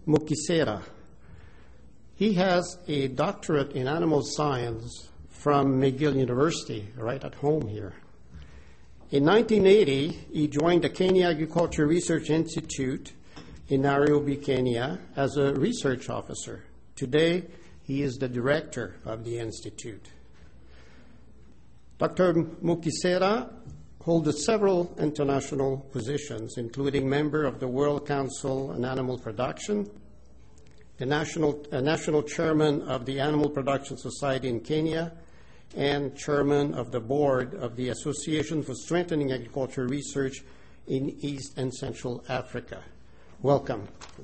Mukisera. He has a doctorate in animal science from McGill University, right at home here. In 1980, he joined the Kenya Agriculture Research Institute in Nairobi, Kenya, as a research officer. Today, he is the director of the institute. Dr. Mukisera holds several international positions, including member of the World Council on Animal Production, the national chairman of the Animal Production Society in Kenya, and chairman of the board of the Association for Strengthening Agricultural Research in East and Central Africa. Welcome.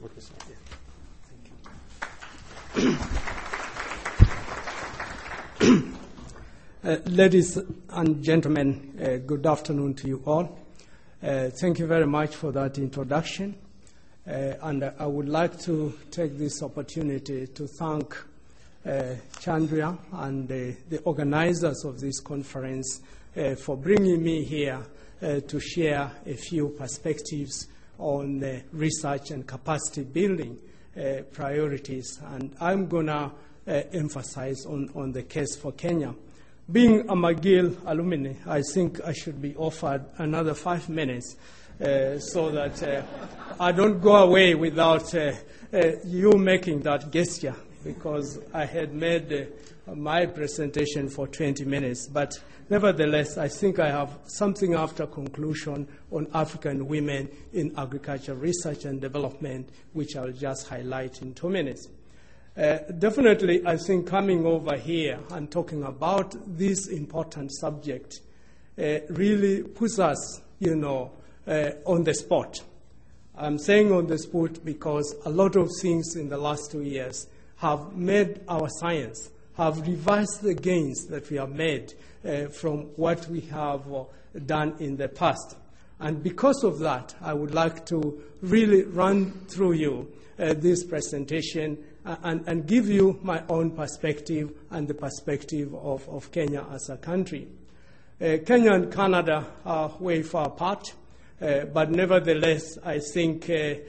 Ladies and gentlemen, good afternoon to you all. Thank you very much for that introduction. And I would like to take this opportunity to thank Chandria and the organizers of this conference for bringing me here to share a few perspectives on research and capacity building priorities. And I'm going to emphasize on the case for Kenya. Being a McGill alumni, I think I should be offered another 5 minutes so that I don't go away without you making that gesture, because I had made my presentation for 20 minutes. But nevertheless, I think I have something after conclusion on African women in agriculture research and development, which I'll just highlight in 2 minutes. Definitely, I think coming over here and talking about this important subject really puts us, on the spot. I'm saying on the spot because a lot of things in the last 2 years have made our science, have revised the gains that we have made from what we have done in the past. And because of that, I would like to really run through you this presentation and give you my own perspective and the perspective of Kenya as a country. Kenya and Canada are way far apart, but nevertheless, I think,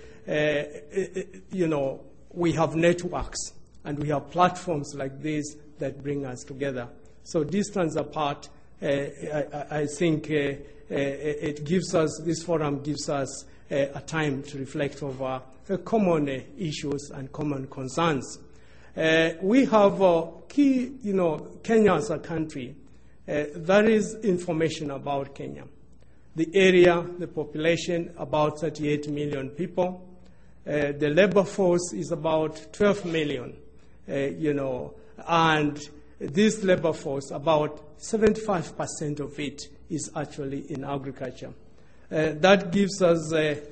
we have networks and we have platforms like this that bring us together. So distance apart, I think this forum gives us a time to reflect over common issues and common concerns. We have key, Kenya as a country. There is information about Kenya. The area, the population, about 38 million people. The labor force is about 12 million, and this labor force, about 75% of it is actually in agriculture. That gives us,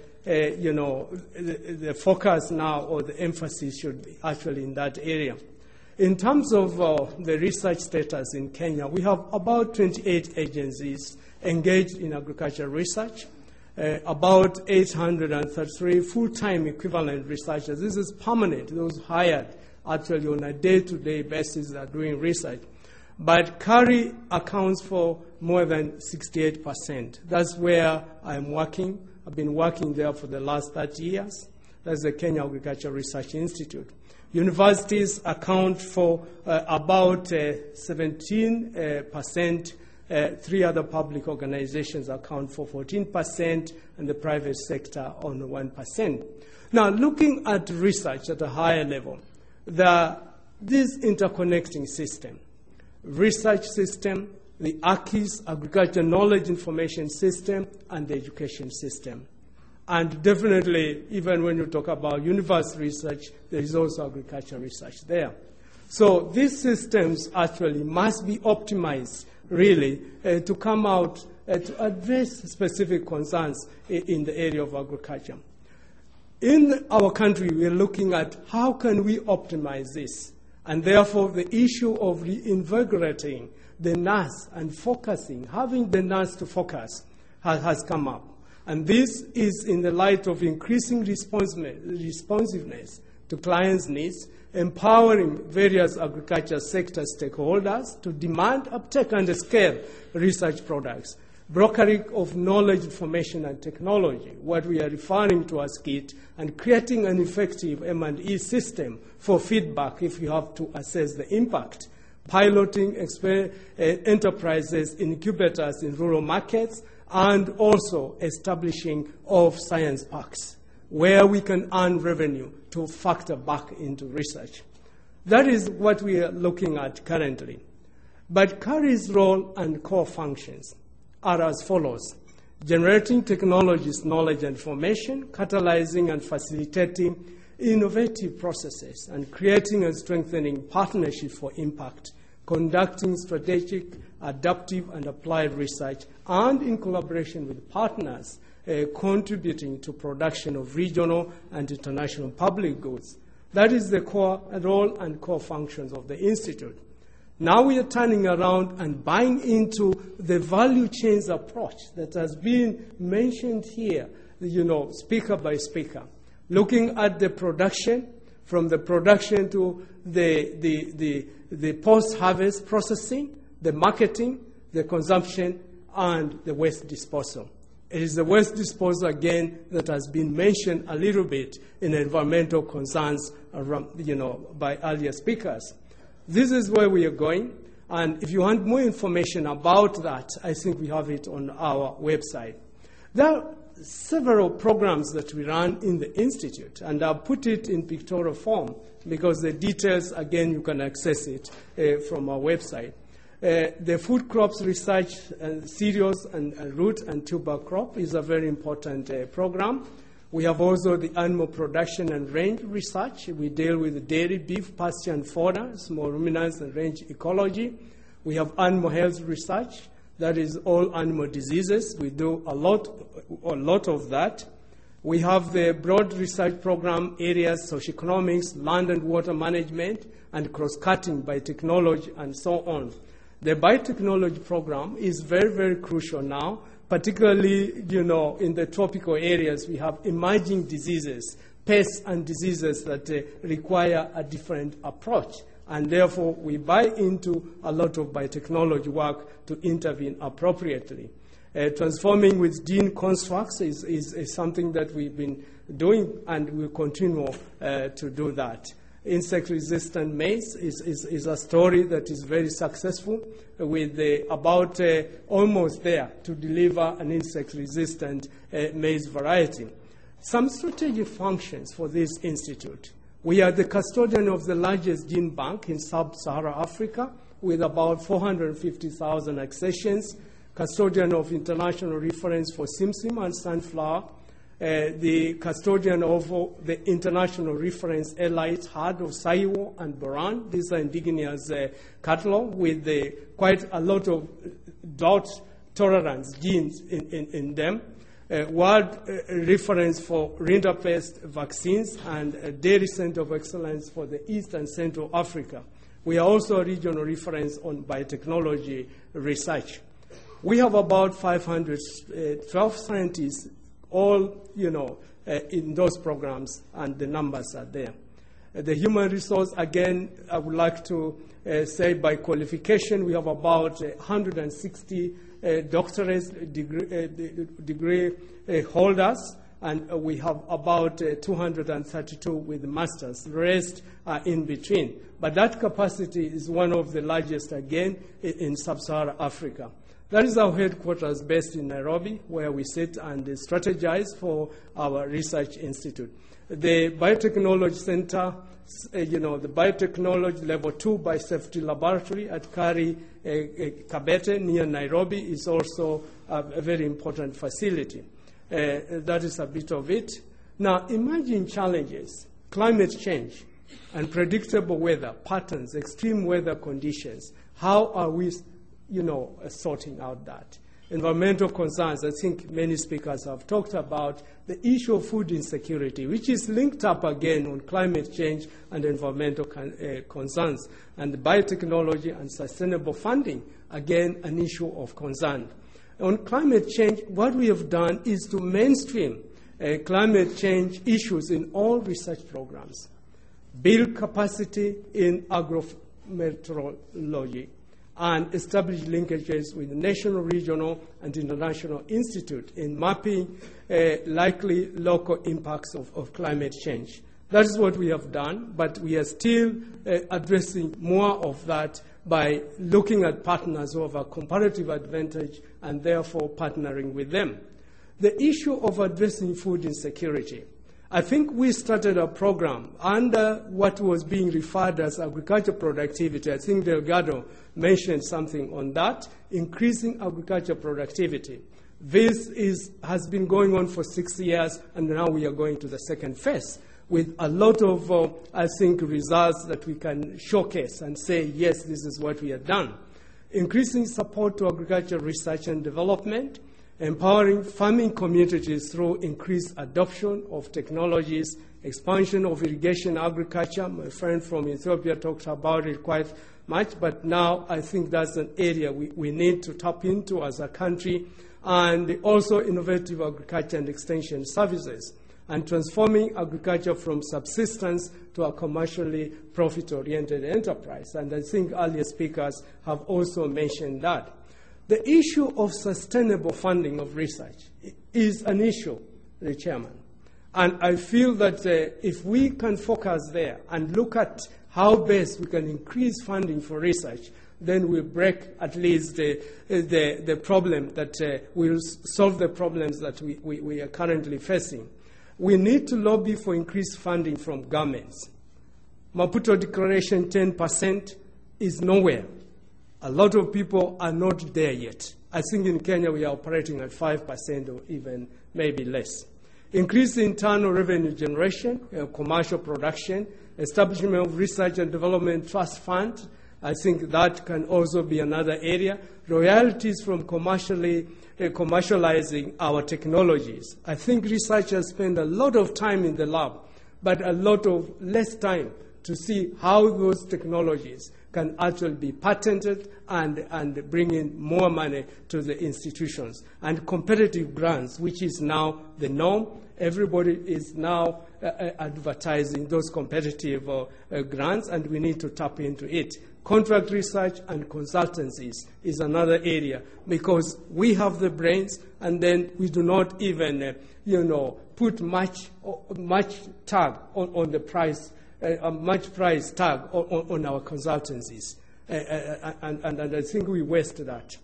the focus now, or the emphasis should be actually in that area. In terms of the research status in Kenya, we have about 28 agencies engaged in agricultural research, about 833 full-time equivalent researchers. This is permanent, those hired actually on a day-to-day basis are doing research. But KARI accounts for more than 68%. That's where I'm working. I've been working there for the last 30 years. That's the Kenya Agriculture Research Institute. Universities account for about 17%. Three other public organizations account for 14%, and the private sector on 1%. Now, looking at research at a higher level, this interconnecting system, research system, the AKIS, Agriculture Knowledge Information System, and the education system. And definitely, even when you talk about university research, there is also agriculture research there. So these systems actually must be optimized, really, to come out to address specific concerns in the area of agriculture. In our country, we are looking at how can we optimize this. And therefore, the issue of reinvigorating the NAS and focusing, having the NAS to focus, has come up. And this is in the light of increasing responsiveness to clients' needs, empowering various agriculture sector stakeholders to demand, uptake, and scale research products. brokering of knowledge, information, and technology, what we are referring to as KIT, and creating an effective M&E system for feedback if you have to assess the impact, piloting enterprises, incubators in rural markets, and also establishing of science parks, where we can earn revenue to factor back into research. That is what we are looking at currently. But CARI's role and core functions are as follows: generating technologies, knowledge, and information, catalyzing and facilitating innovative processes, and creating and strengthening partnerships for impact, conducting strategic, adaptive, and applied research, and in collaboration with partners, contributing to production of regional and international public goods. That is the core role and core functions of the Institute. Now we are turning around and buying into the value chains approach that has been mentioned here, speaker by speaker, looking at the production, from the production to the post-harvest processing, the marketing, the consumption, and the waste disposal. It is the waste disposal, again, that has been mentioned a little bit in environmental concerns around, by earlier speakers. This is where we are going, and if you want more information about that, I think we have it on our website. There are several programs that we run in the Institute, and I'll put it in pictorial form because the details, again, you can access it from our website. The food crops research, cereals and root and tuber crop is a very important program. We have also the animal production and range research. We deal with dairy, beef, pasture, and fodder, small ruminants, and range ecology. We have animal health research. That is all animal diseases. We do a lot of that. We have the broad research program areas, socioeconomics, land and water management, and cross-cutting biotechnology, and so on. The biotechnology program is very, very crucial now, particularly, in the tropical areas. We have emerging diseases, pests and diseases that require a different approach. And therefore, we buy into a lot of biotechnology work to intervene appropriately. Transforming with gene constructs is something that we've been doing, and we'll continue to do that. Insect-resistant maize is a story that is very successful, with about almost there to deliver an insect-resistant maize variety. Some strategic functions for this institute. We are the custodian of the largest gene bank in sub-Saharan Africa, with about 450,000 accessions, custodian of international reference for Simsim and sunflower, the custodian of the international reference elite herd of Saiwo and Boran. These are indigenous cattle with quite a lot of drought tolerance genes in them. World reference for rinderpest vaccines, and dairy center of excellence for the East and Central Africa. We are also a regional reference on biotechnology research. We have about 512 scientists, all, in those programs, and the numbers are there. The human resource, again, I would like to say by qualification, we have about 160 doctorate degree holders, and we have about 232 with masters. The rest are in between. But that capacity is one of the largest, again, in sub-Saharan Africa. That is our headquarters based in Nairobi, where we sit and strategize for our research institute. The Biotechnology Center, the Biotechnology Level 2 Biosafety Laboratory at Kari Kabete near Nairobi is also a very important facility. That is a bit of it. Now, emerging challenges, climate change, unpredictable weather patterns, extreme weather conditions. How are we sorting out that? Environmental concerns, I think many speakers have talked about the issue of food insecurity, which is linked up again on climate change and environmental concerns. And the biotechnology and sustainable funding, again, an issue of concern. On climate change, what we have done is to mainstream climate change issues in all research programs, build capacity in agrometeorology, and establish linkages with the national, regional, and international institute in mapping likely local impacts of climate change. That is what we have done, but we are still addressing more of that by looking at partners who have a comparative advantage and therefore partnering with them. The issue of addressing food insecurity. I think we started a program under what was being referred as agriculture productivity. I think Delgado mentioned something on that, increasing agriculture productivity. This has been going on for 6 years, and now we are going to the second phase with a lot of, I think, results that we can showcase and say, yes, this is what we have done. Increasing support to agriculture research and development, empowering farming communities through increased adoption of technologies, expansion of irrigation agriculture. My friend from Ethiopia talked about it quite much, but now I think that's an area we need to tap into as a country, and also innovative agriculture and extension services, and transforming agriculture from subsistence to a commercially profit-oriented enterprise. And I think earlier speakers have also mentioned that. The issue of sustainable funding of research is an issue, the Chairman. And I feel that if we can focus there and look at how best we can increase funding for research, then we break at least the problem that will solve the problems that we are currently facing. We need to lobby for increased funding from governments. Maputo Declaration 10% is nowhere. A lot of people are not there yet. I think in Kenya we are operating at 5% or even maybe less. Increase internal revenue generation, commercial production, establishment of research and development trust fund. I think that can also be another area. Royalties from commercializing our technologies. I think researchers spend a lot of time in the lab, but a lot of less time to see how those technologies can actually be patented and bring in more money to the institutions. And competitive grants, which is now the norm. Everybody is now advertising those competitive grants, and we need to tap into it. Contract research and consultancies is another area, because we have the brains, and then we do not even, put much tag on the price, much price tag on our consultancies, and I think we waste that.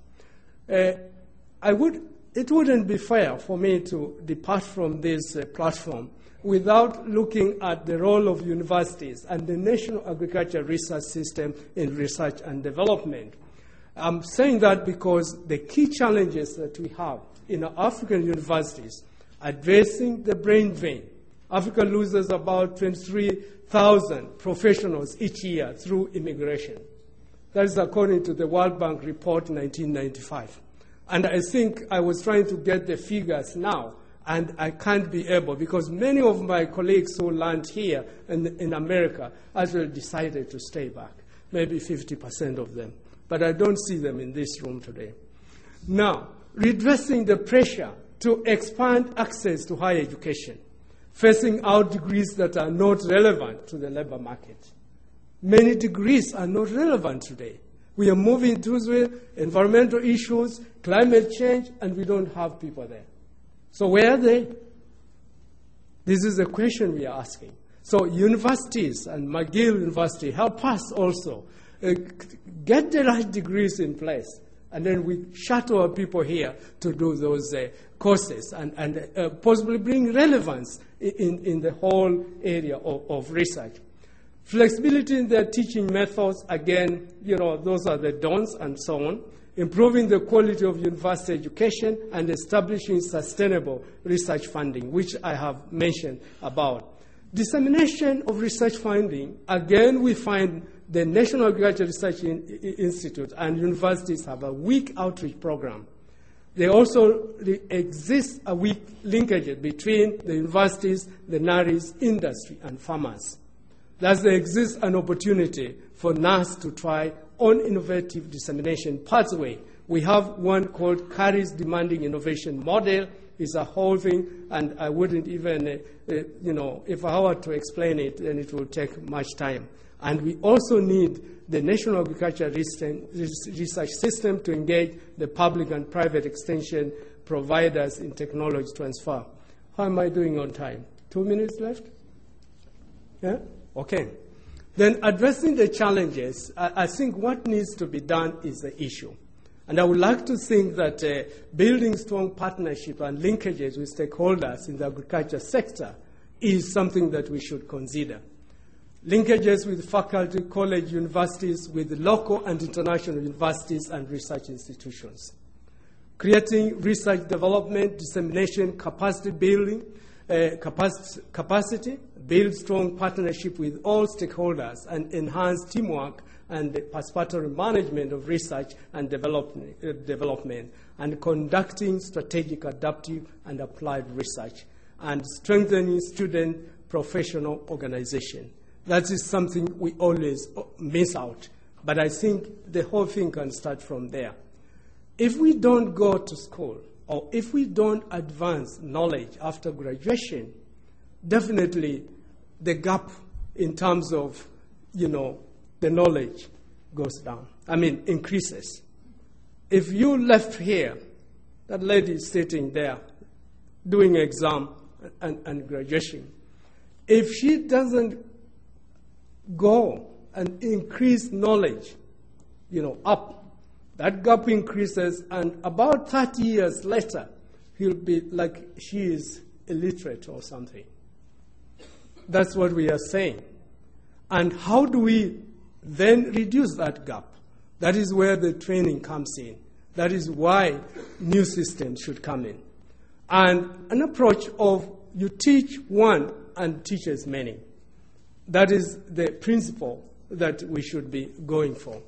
It wouldn't be fair for me to depart from this platform without looking at the role of universities and the National Agriculture Research System in research and development. I'm saying that because the key challenges that we have in our African universities, addressing the brain drain. Africa loses about 23,000 professionals each year through immigration. That is according to the World Bank report 1995. And I think I was trying to get the figures now, and I can't be able, because many of my colleagues who learned here in America actually decided to stay back, maybe 50% of them. But I don't see them in this room today. Now, redressing the pressure to expand access to higher education, phasing out degrees that are not relevant to the labor market. Many degrees are not relevant today. We are moving through environmental issues, climate change, and we don't have people there. So where are they? This is the question we are asking. So universities and McGill University help us also get the right degrees in place, and then we shuttle our people here to do those courses and possibly bring relevance in the whole area of research. Flexibility in their teaching methods, again, those are the don'ts and so on. Improving the quality of university education and establishing sustainable research funding, which I have mentioned about. Dissemination of research finding, again, we find the National Agriculture Research Institute and universities have a weak outreach program. There also exists a weak linkage between the universities, the NARIs, industry, and farmers. Thus, there exists an opportunity for NAS to try on innovative dissemination pathway. We have one called CARI's Demanding Innovation Model It's a whole thing, and I wouldn't even, if I were to explain it, then it would take much time. And we also need the National Agriculture Research System to engage the public and private extension providers in technology transfer. How am I doing on time? 2 minutes left? Yeah? Okay. Then addressing the challenges, I think what needs to be done is the issue. And I would like to think that building strong partnership and linkages with stakeholders in the agriculture sector is something that we should consider. Linkages with faculty, college, universities, with local and international universities and research institutions. Creating research development, dissemination, capacity building, capacity, build strong partnership with all stakeholders, and enhance teamwork and participatory management of research and development, and conducting strategic, adaptive, and applied research, and strengthening student professional organization. That is something we always miss out, but I think the whole thing can start from there. If we don't go to school, or if we don't advance knowledge after graduation, definitely the gap in terms of, the knowledge goes down. Increases. If you left here, that lady is sitting there doing exam and graduation. If she doesn't go and increase knowledge, up, that gap increases, and about 30 years later, he'll be like she is illiterate or something. That's what we are saying. And how do we then reduce that gap? That is where the training comes in. That is why new systems should come in. And an approach of you teach one and teach as many. That is the principle that we should be going for.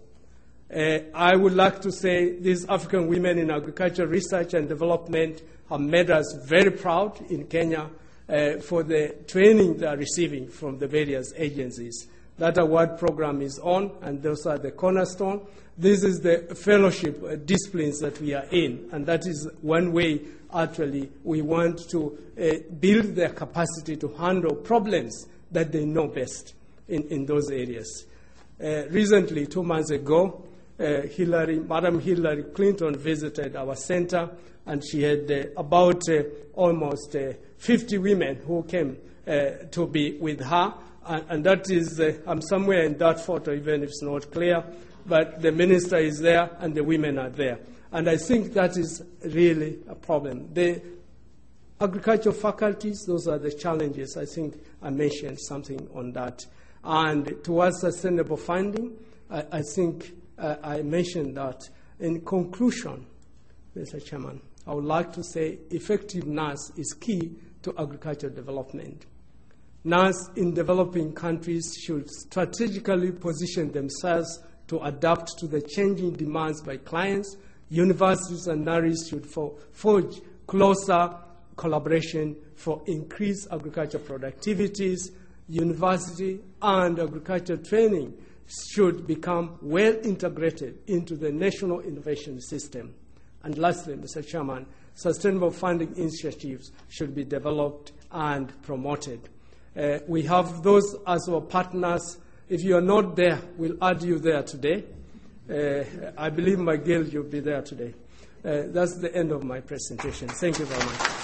I would like to say these African women in agriculture research and development have made us very proud in Kenya for the training they are receiving from the various agencies. That award program is on, and those are the cornerstone. This is the fellowship disciplines that we are in, and that is one way, actually, we want to build their capacity to handle problems that they know best in those areas. Recently, 2 months ago, Madam Hillary Clinton visited our center, and she had about almost 50 women who came to be with her. And that is, I'm somewhere in that photo, even if it's not clear, but the minister is there and the women are there. And I think that is really a problem. The agricultural faculties, those are the challenges. I think I mentioned something on that. And towards sustainable funding, I think I mentioned that. In conclusion, Mr. Chairman, I would like to say effectiveness is key to agricultural development. NAS in developing countries should strategically position themselves to adapt to the changing demands by clients. Universities and NARIs should forge closer collaboration for increased agriculture productivities. University and agriculture training should become well integrated into the national innovation system. And lastly, Mr. Chairman, sustainable funding initiatives should be developed and promoted. We have those as our partners. If you are not there, we'll add you there today. I believe, Miguel, you'll be there today. That's the end of my presentation. Thank you very much.